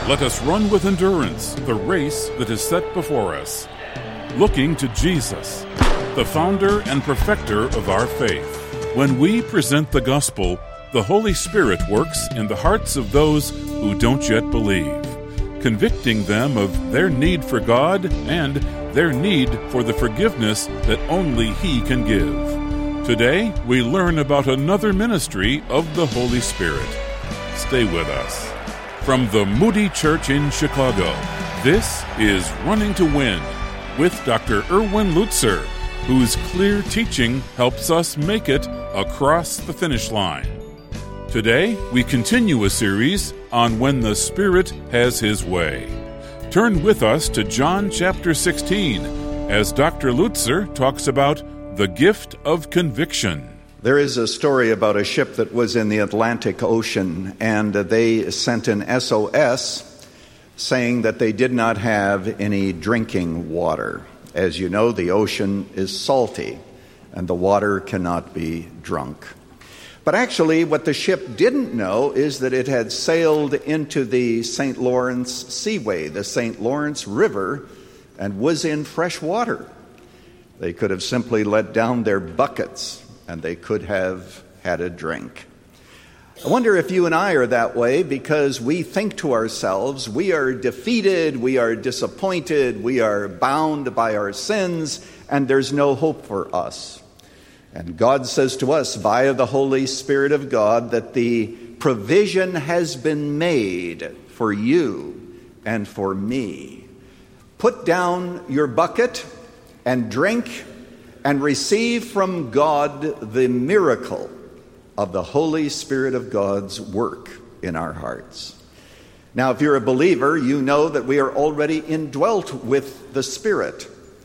Let us run with endurance the race that is set before us, looking to Jesus, the founder and perfecter of our faith. When we present the gospel, the Holy Spirit works in the hearts of those who don't yet believe, convicting them of their need for God and their need for the forgiveness that only He can give. Today, we learn about another ministry of the Holy Spirit. Stay with us. From the Moody Church in Chicago, this is Running to Win with Dr. Erwin Lutzer, whose clear teaching helps us make it across the finish line. Today, we continue a series on when the Spirit has His way. Turn with us to John chapter 16 as Dr. Lutzer talks about the gift of conviction. There is a story about a ship that was in the Atlantic Ocean, and they sent an SOS saying that they did not have any drinking water. As you know, the ocean is salty, and the water cannot be drunk. But actually, what the ship didn't know is that it had sailed into the St. Lawrence Seaway, the St. Lawrence River, and was in fresh water. They could have simply let down their buckets, and they could have had a drink. I wonder if you and I are that way, because we think to ourselves, we are defeated, we are disappointed, we are bound by our sins, and there's no hope for us. And God says to us via the Holy Spirit of God that the provision has been made for you and for me. Put down your bucket and drink and receive from God the miracle of the Holy Spirit of God's work in our hearts. Now, if you're a believer, you know that we are already indwelt with the Spirit.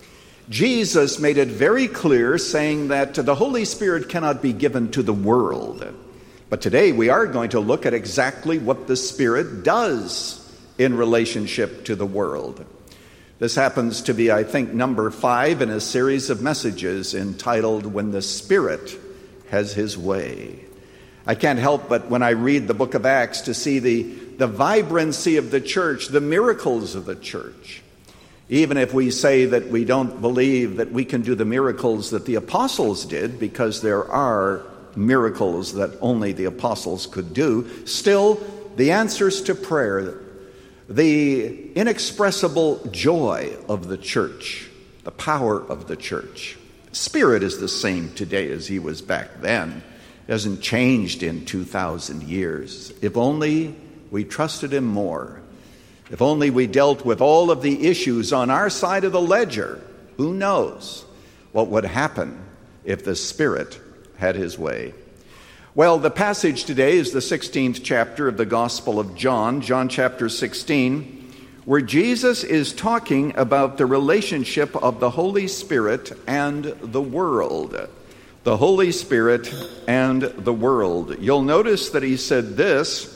Jesus made it very clear, saying that the Holy Spirit cannot be given to the world. But today we are going to look at exactly what the Spirit does in relationship to the world. This happens to be, I think, number 5 in a series of messages entitled, When the Spirit Has His Way. I can't help but, when I read the book of Acts, to see the vibrancy of the church, the miracles of the church. Even if we say that we don't believe that we can do the miracles that the apostles did, because there are miracles that only the apostles could do, still, the answers to prayer, the inexpressible joy of the church, the power of the church. Spirit is the same today as he was back then. It hasn't changed in 2,000 years. If only we trusted him more. If only we dealt with all of the issues on our side of the ledger, who knows what would happen if the Spirit had his way. Well, the passage today is the 16th chapter of the Gospel of John, John chapter 16, where Jesus is talking about the relationship of the Holy Spirit and the world. The Holy Spirit and the world. You'll notice that he said this,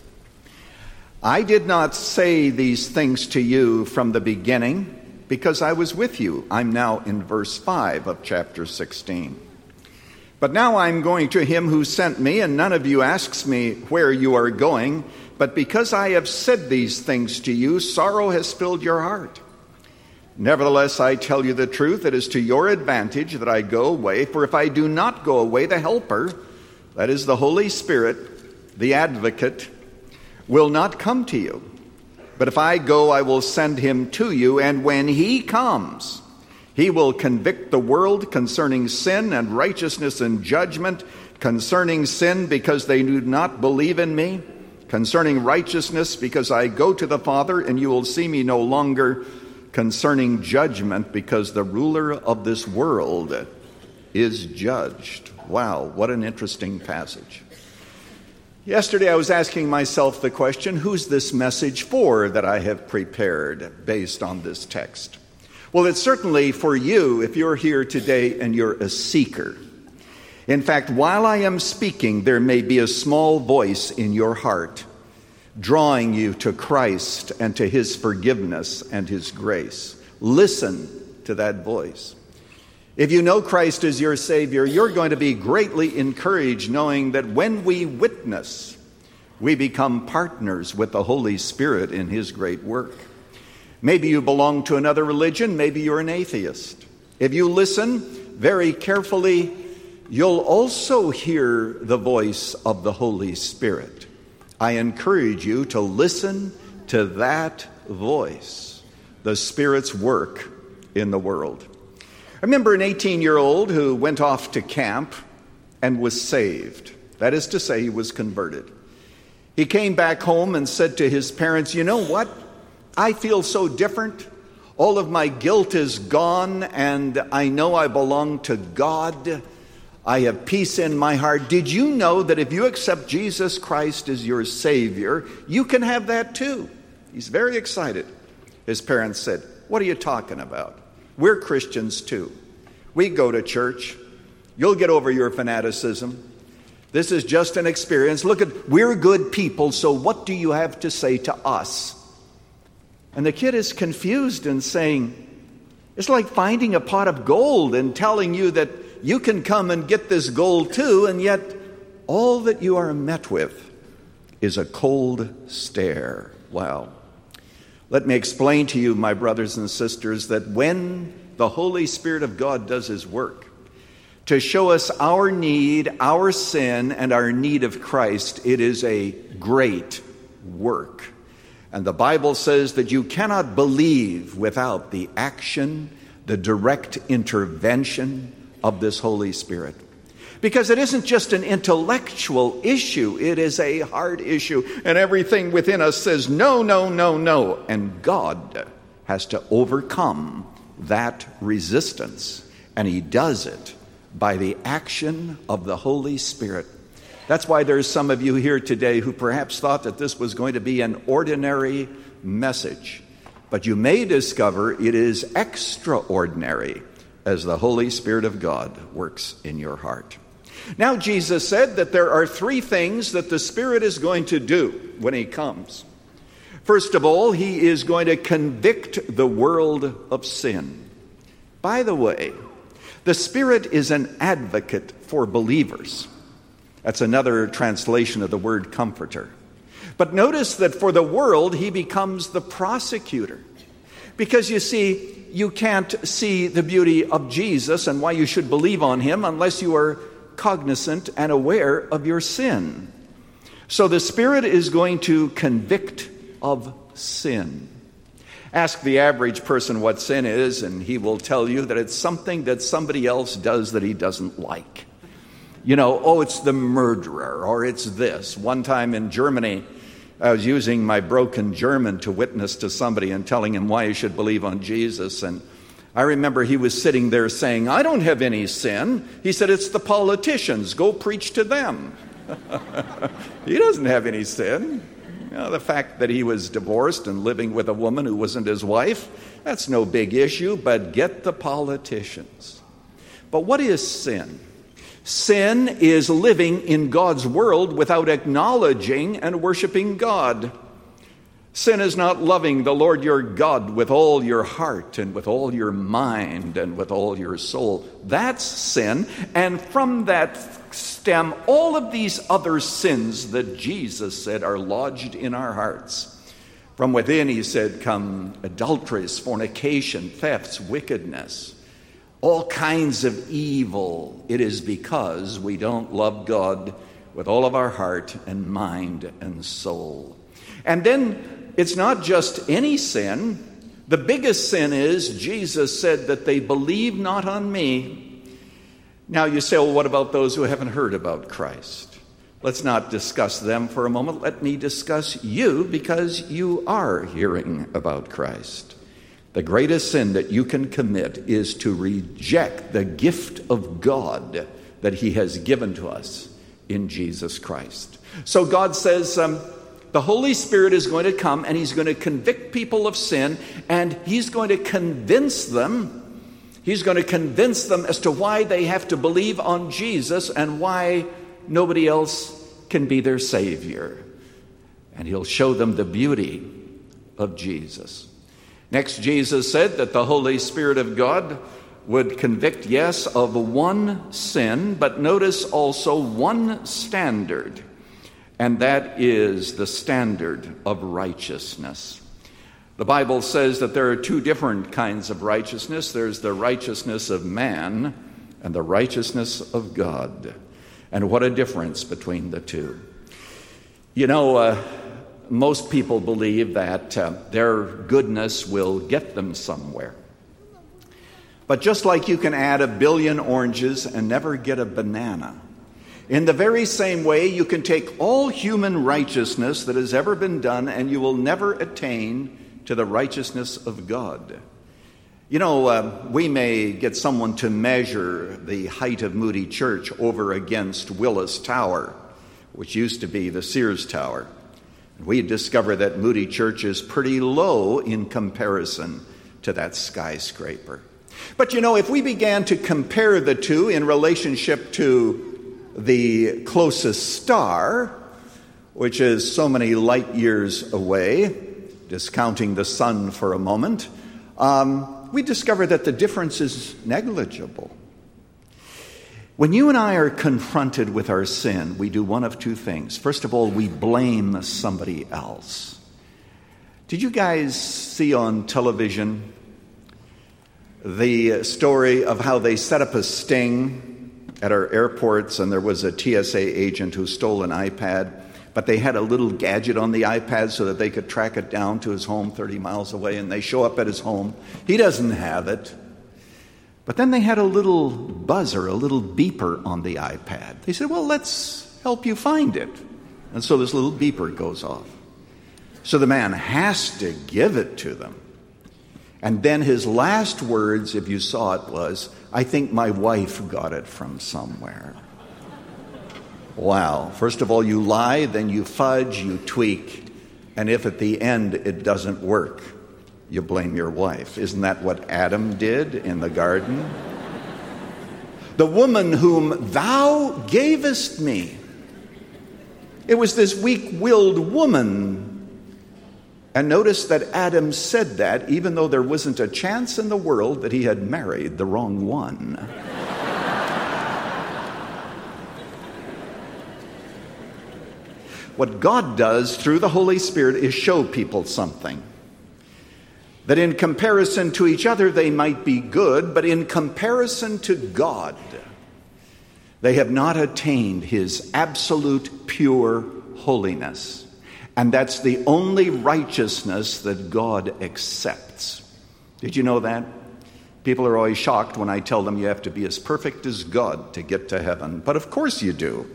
I did not say these things to you from the beginning because I was with you. I'm now in verse 5 of chapter 16. But now I'm going to him who sent me, and none of you asks me where you are going. But because I have said these things to you, sorrow has filled your heart. Nevertheless, I tell you the truth, it is to your advantage that I go away. For if I do not go away, the Helper, that is the Holy Spirit, the Advocate, will not come to you. But if I go, I will send him to you, and when he comes, he will convict the world concerning sin and righteousness and judgment, concerning sin because they do not believe in me, concerning righteousness because I go to the Father and you will see me no longer, concerning judgment because the ruler of this world is judged. Wow, what an interesting passage. Yesterday I was asking myself the question, who's this message for that I have prepared based on this text? Well, it's certainly for you if you're here today and you're a seeker. In fact, while I am speaking, there may be a small voice in your heart drawing you to Christ and to his forgiveness and his grace. Listen to that voice. If you know Christ as your Savior, you're going to be greatly encouraged knowing that when we witness, We become partners with the Holy Spirit in His great work. Maybe you belong to another religion. Maybe you're an atheist. If you listen very carefully, you'll also hear the voice of the Holy Spirit. I encourage you to listen to that voice, the Spirit's work in the world. I remember an 18-year-old who went off to camp and was saved. That is to say, he was converted. He came back home and said to his parents, "You know what? I feel so different. All of my guilt is gone, and I know I belong to God. I have peace in my heart. Did you know that if you accept Jesus Christ as your Savior, you can have that too?" He's very excited. His parents said, "What are you talking about? We're Christians too. We go to church. You'll get over your fanaticism. This is just an experience. Look, we're good people, so what do you have to say to us?" And the kid is confused and saying, it's like finding a pot of gold and telling you that you can come and get this gold too, and yet all that you are met with is a cold stare. Wow. Let me explain to you, my brothers and sisters, that when the Holy Spirit of God does His work to show us our need, our sin, and our need of Christ, it is a great work. And the Bible says that you cannot believe without the action, the direct intervention of this Holy Spirit. Because it isn't just an intellectual issue, it is a heart issue. And everything within us says, no, no, no, no. And God has to overcome that resistance. And He does it by the action of the Holy Spirit. That's why there's some of you here today who perhaps thought that this was going to be an ordinary message. But you may discover it is extraordinary as the Holy Spirit of God works in your heart. Now, Jesus said that there are three things that the Spirit is going to do when He comes. First of all, He is going to convict the world of sin. By the way, the Spirit is an advocate for believers. That's another translation of the word comforter. But notice that for the world, He becomes the prosecutor. Because you see, you can't see the beauty of Jesus and why you should believe on Him unless you are cognizant and aware of your sin. So the Spirit is going to convict of sin. Ask the average person what sin is, and he will tell you that it's something that somebody else does that he doesn't like. You know, oh, it's the murderer, or it's this. One time in Germany, I was using my broken German to witness to somebody and telling him why he should believe on Jesus. And I remember he was sitting there saying, "I don't have any sin." He said, "It's the politicians. Go preach to them." He doesn't have any sin. You know, the fact that he was divorced and living with a woman who wasn't his wife, that's no big issue, but get the politicians. But what is sin? Sin is living in God's world without acknowledging and worshiping God. Sin is not loving the Lord your God with all your heart and with all your mind and with all your soul. That's sin. And from that stem all of these other sins that Jesus said are lodged in our hearts. From within, He said, come adulteries, fornication, thefts, wickedness. All kinds of evil. It is because we don't love God with all of our heart and mind and soul. And then it's not just any sin. The biggest sin is, Jesus said that they believe not on me. Now you say, well, what about those who haven't heard about Christ? Let's not discuss them for a moment. Let me discuss you, because you are hearing about Christ. The greatest sin that you can commit is to reject the gift of God that He has given to us in Jesus Christ. So God says the Holy Spirit is going to come and He's going to convict people of sin, and He's going to convince them. He's going to convince them as to why they have to believe on Jesus and why nobody else can be their Savior. And He'll show them the beauty of Jesus. Next, Jesus said that the Holy Spirit of God would convict, yes, of one sin, but notice also one standard. and that is the standard of righteousness. The Bible says that there are two different kinds of righteousness. There's the righteousness of man and the righteousness of God. And what a difference between the two. You know, most people believe that their goodness will get them somewhere. But just like you can add 1 billion oranges and never get a banana, in the very same way you can take all human righteousness that has ever been done and you will never attain to the righteousness of God. You know, we may get someone to measure the height of Moody Church over against Willis Tower, which used to be the Sears Tower. We discover that Moody Church is pretty low in comparison to that skyscraper. But you know, if we began to compare the two in relationship to the closest star, which is so many light years away, discounting the sun for a moment, we discover that the difference is negligible. When you and I are confronted with our sin, we do one of two things. First of all, we blame somebody else. Did you guys see on television the story of how they set up a sting at our airports and there was a TSA agent who stole an iPad, but they had a little gadget on the iPad so that they could track it down to his home 30 miles away, and they show up at his home. He doesn't have it. But then they had a little buzzer, a little beeper on the iPad. They said, well, let's help you find it. And so this little beeper goes off. So the man has to give it to them. And then his last words, if you saw it, was, I think my wife got it from somewhere. Wow. First of all, you lie, then you fudge, you tweak, and if at the end it doesn't work, you blame your wife. Isn't that what Adam did in the garden? The woman whom thou gavest me. It was this weak-willed woman. And notice that Adam said that even though there wasn't a chance in the world that he had married the wrong one. What God does through the Holy Spirit is show people something. That in comparison to each other they might be good, but in comparison to God, they have not attained His absolute pure holiness. And that's the only righteousness that God accepts. Did you know that? People are always shocked when I tell them you have to be as perfect as God to get to heaven. But of course you do.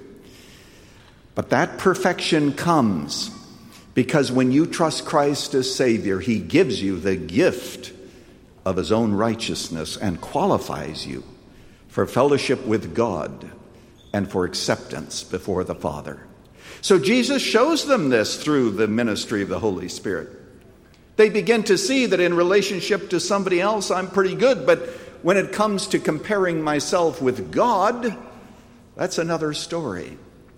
But that perfection comes because when you trust Christ as Savior, He gives you the gift of His own righteousness and qualifies you for fellowship with God and for acceptance before the Father. So Jesus shows them this through the ministry of the Holy Spirit. They begin to see that in relationship to somebody else, I'm pretty good, but when it comes to comparing myself with God, that's another story.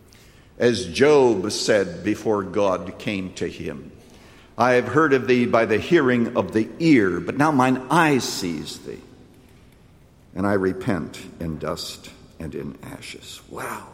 As Job said before God came to him, I have heard of thee by the hearing of the ear, but now mine eye sees thee, and I repent in dust and in ashes. Wow.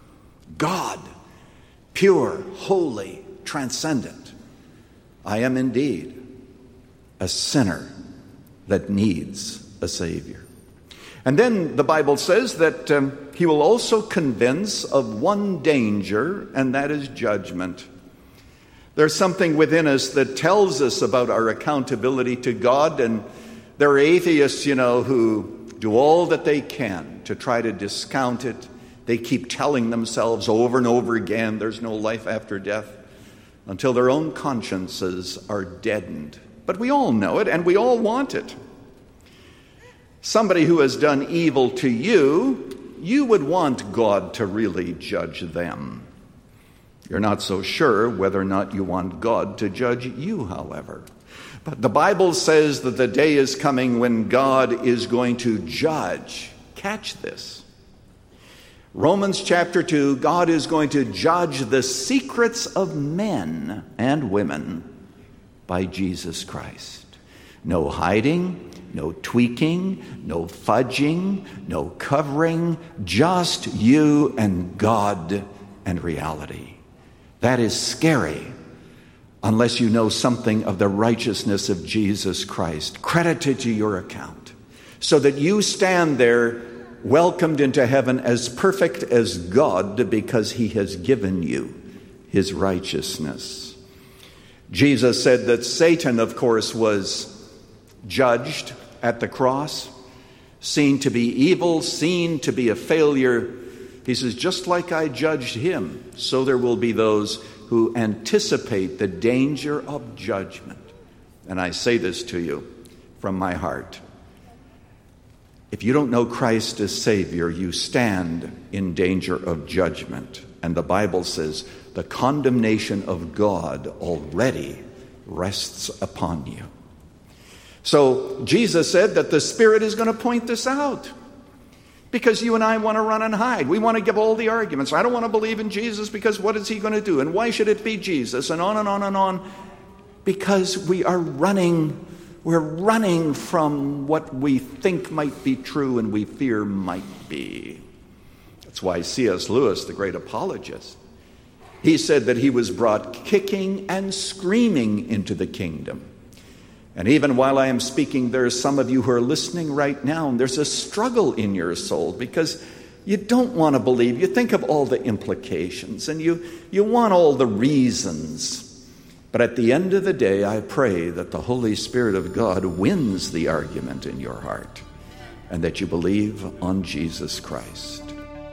God, pure, holy, transcendent. I am indeed a sinner that needs a Savior. And then the Bible says that He will also convince of one danger, and that is judgment. There's something within us that tells us about our accountability to God, and there are atheists, who do all that they can to try to discount it. They keep telling themselves over and over again there's no life after death until their own consciences are deadened. But we all know it, and we all want it. Somebody who has done evil to you, you would want God to really judge them. You're not so sure whether or not you want God to judge you, however. But the Bible says that the day is coming when God is going to judge. Catch this. Romans chapter 2, God is going to judge the secrets of men and women by Jesus Christ. No hiding, no tweaking, no fudging, no covering, just you and God and reality. That is scary unless you know something of the righteousness of Jesus Christ credited to your account, so that you stand there welcomed into heaven as perfect as God because he has given you his righteousness. Jesus said that Satan, of course, was judged at the cross, seen to be evil, seen to be a failure. He says, just like I judged him, so there will be those who anticipate the danger of judgment. And I say this to you from my heart. If you don't know Christ as Savior, you stand in danger of judgment. And the Bible says the condemnation of God already rests upon you. So Jesus said that the Spirit is going to point this out. Because you and I want to run and hide. We want to give all the arguments. I don't want to believe in Jesus because what is he going to do? And why should it be Jesus? And on and on and on. Because we are running. We're running from what we think might be true and we fear might be. That's why C.S. Lewis, the great apologist, he said that he was brought kicking and screaming into the kingdom. And even while I am speaking, there are some of you who are listening right now, and there's a struggle in your soul because you don't want to believe. You think of all the implications, and you want all the reasons. But at the end of the day, I pray that the Holy Spirit of God wins the argument in your heart, and that you believe on Jesus Christ.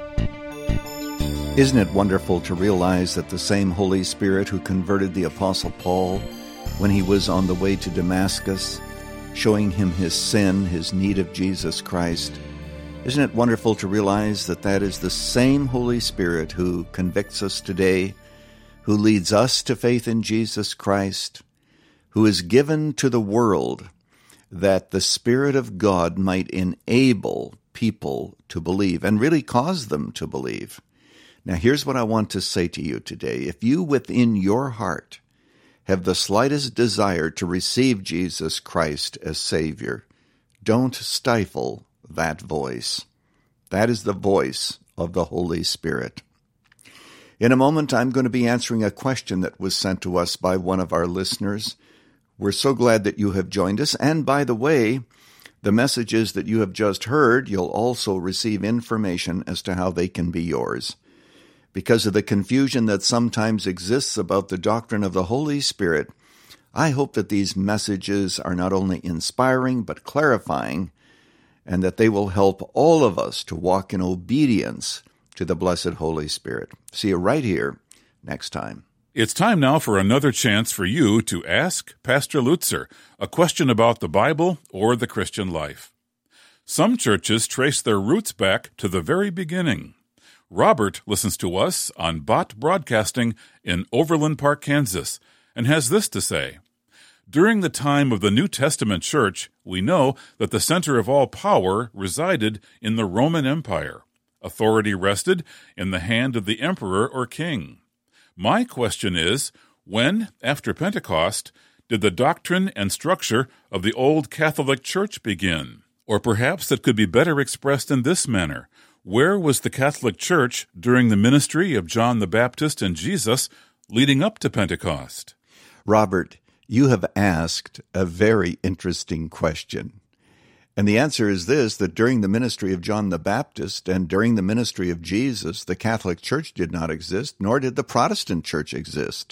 Isn't it wonderful to realize that the same Holy Spirit who converted the Apostle Paul when he was on the way to Damascus, showing him his sin, his need of Jesus Christ, isn't it wonderful to realize that that is the same Holy Spirit who convicts us today, who leads us to faith in Jesus Christ, who is given to the world that the Spirit of God might enable people to believe and really cause them to believe. Now, here's what I want to say to you today. If you within your heart have the slightest desire to receive Jesus Christ as Savior, don't stifle that voice. That is the voice of the Holy Spirit. In a moment, I'm going to be answering a question that was sent to us by one of our listeners. We're so glad that you have joined us. And by the way, the messages that you have just heard, you'll also receive information as to how they can be yours. Because of the confusion that sometimes exists about the doctrine of the Holy Spirit, I hope that these messages are not only inspiring but clarifying, and that they will help all of us to walk in obedience to the blessed Holy Spirit. See you right here next time. It's time now for another chance for you to ask Pastor Lutzer a question about the Bible or the Christian life. Some churches trace their roots back to the very beginning. Robert listens to us on Bott Broadcasting in Overland Park, Kansas, and has this to say. During the time of the New Testament church, we know that the center of all power resided in the Roman Empire. Authority rested in the hand of the emperor or king. My question is, when, after Pentecost, did the doctrine and structure of the old Catholic Church begin? Or perhaps it could be better expressed in this manner. Where was the Catholic Church during the ministry of John the Baptist and Jesus leading up to Pentecost? Robert, you have asked a very interesting question. And the answer is this, that during the ministry of John the Baptist and during the ministry of Jesus, the Catholic Church did not exist, nor did the Protestant Church exist.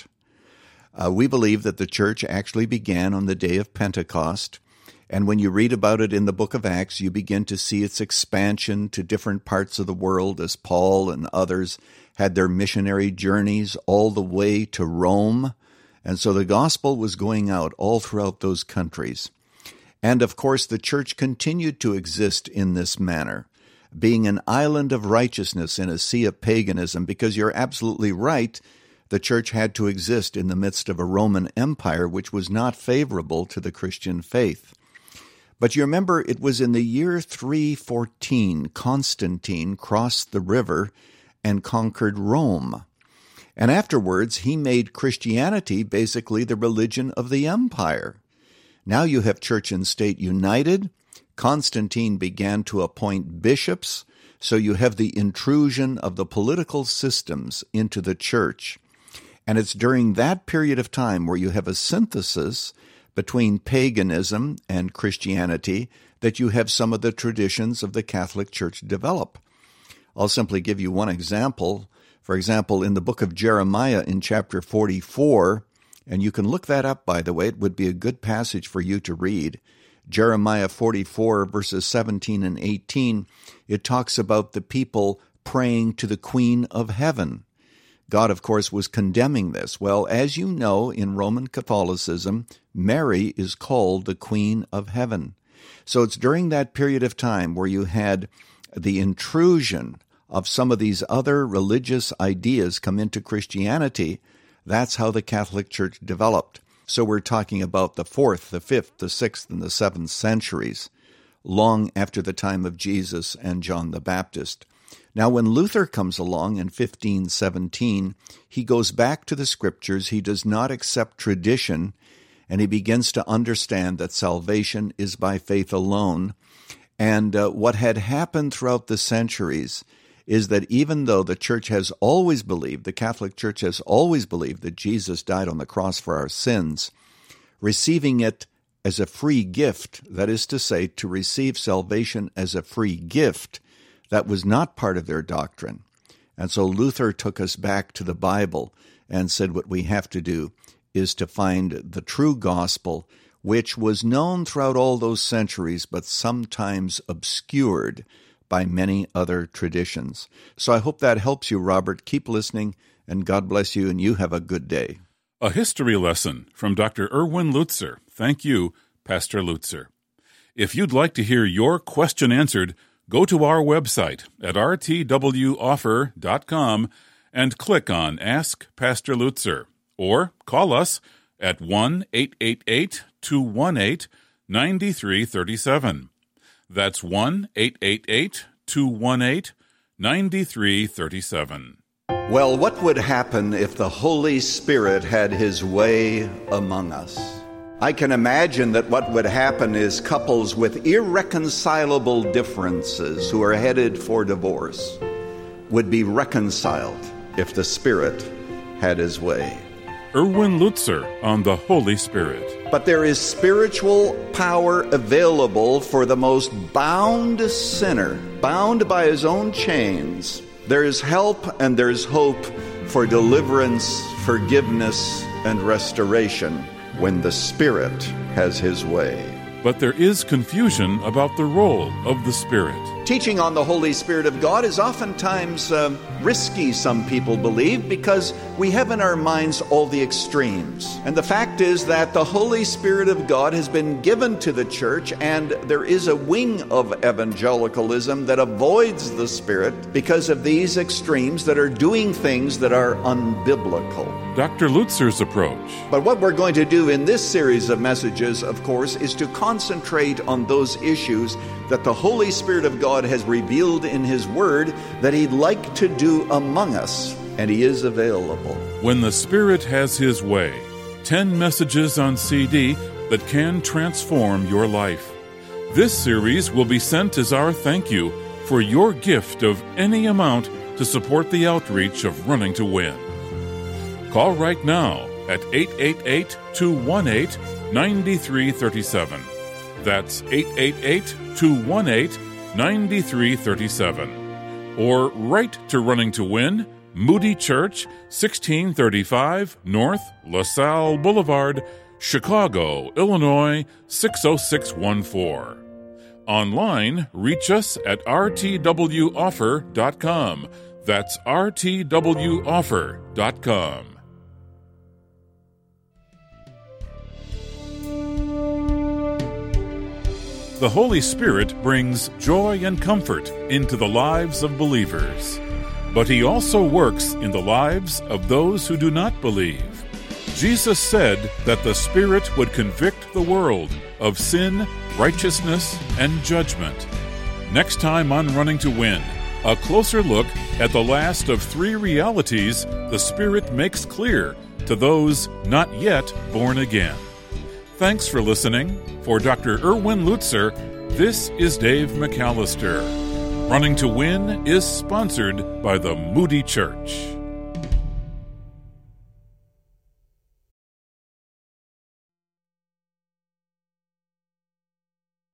We believe that the Church actually began on the day of Pentecost. And when you read about it in the book of Acts, you begin to see its expansion to different parts of the world as Paul and others had their missionary journeys all the way to Rome. And so the gospel was going out all throughout those countries. And of course, the church continued to exist in this manner, being an island of righteousness in a sea of paganism, because you're absolutely right, the church had to exist in the midst of a Roman Empire, which was not favorable to the Christian faith. But you remember, it was in the year 314, Constantine crossed the river and conquered Rome. And afterwards, he made Christianity basically the religion of the empire. Now you have church and state united. Constantine began to appoint bishops, so you have the intrusion of the political systems into the church. And it's during that period of time where you have a synthesis between paganism and Christianity that you have some of the traditions of the Catholic Church develop. I'll simply give you one example. For example, in the book of Jeremiah in chapter 44, and you can look that up, by the way, it would be a good passage for you to read. Jeremiah 44, verses 17 and 18, it talks about the people praying to the Queen of Heaven. God, of course, was condemning this. Well, as you know, in Roman Catholicism, Mary is called the Queen of Heaven. So it's during that period of time where you had the intrusion of some of these other religious ideas come into Christianity. That's how the Catholic Church developed. So we're talking about the 4th, the 5th, the 6th, and the 7th centuries, long after the time of Jesus and John the Baptist. Now, when Luther comes along in 1517, he goes back to the Scriptures. He does not accept tradition, and he begins to understand that salvation is by faith alone. And what had happened throughout the centuries is that even though the Church has always believed, the Catholic Church has always believed that Jesus died on the cross for our sins, receiving it as a free gift, that is to say, to receive salvation as a free gift, that was not part of their doctrine. And so Luther took us back to the Bible and said what we have to do is to find the true gospel, which was known throughout all those centuries, but sometimes obscured by many other traditions. So I hope that helps you, Robert. Keep listening, and God bless you, and you have a good day. A history lesson from Dr. Erwin Lutzer. Thank you, Pastor Lutzer. If you'd like to hear your question answered, go to our website at rtwoffer.com and click on Ask Pastor Lutzer, or call us at 1-888-218-9337. That's 1-888-218-9337. Well, what would happen if the Holy Spirit had His way among us? I can imagine that what would happen is couples with irreconcilable differences who are headed for divorce would be reconciled if the Spirit had His way. Erwin Lutzer on the Holy Spirit. But there is spiritual power available for the most bound sinner, bound by his own chains. There is help and there is hope for deliverance, forgiveness, and restoration when the Spirit has His way. But there is confusion about the role of the Spirit. Teaching on the Holy Spirit of God is oftentimes risky, some people believe, because we have in our minds all the extremes. And the fact is that the Holy Spirit of God has been given to the church, and there is a wing of evangelicalism that avoids the Spirit because of these extremes that are doing things that are unbiblical. Dr. Lutzer's approach. But what we're going to do in this series of messages, of course, is to concentrate on those issues that the Holy Spirit of God has revealed in His Word that He'd like to do among us, and He is available. When the Spirit has His way, 10 messages on CD that can transform your life. This series will be sent as our thank you for your gift of any amount to support the outreach of Running to Win. Call right now at 888-218-9337. That's 888-218-9337. Or write to Running to Win, Moody Church, 1635 North LaSalle Boulevard, Chicago, Illinois, 60614. Online, reach us at rtwoffer.com. That's rtwoffer.com. The Holy Spirit brings joy and comfort into the lives of believers, but He also works in the lives of those who do not believe. Jesus said that the Spirit would convict the world of sin, righteousness, and judgment. Next time on Running to Win, a closer look at the last of 3 realities the Spirit makes clear to those not yet born again. Thanks for listening. For Dr. Erwin Lutzer, this is Dave McAllister. Running to Win is sponsored by the Moody Church.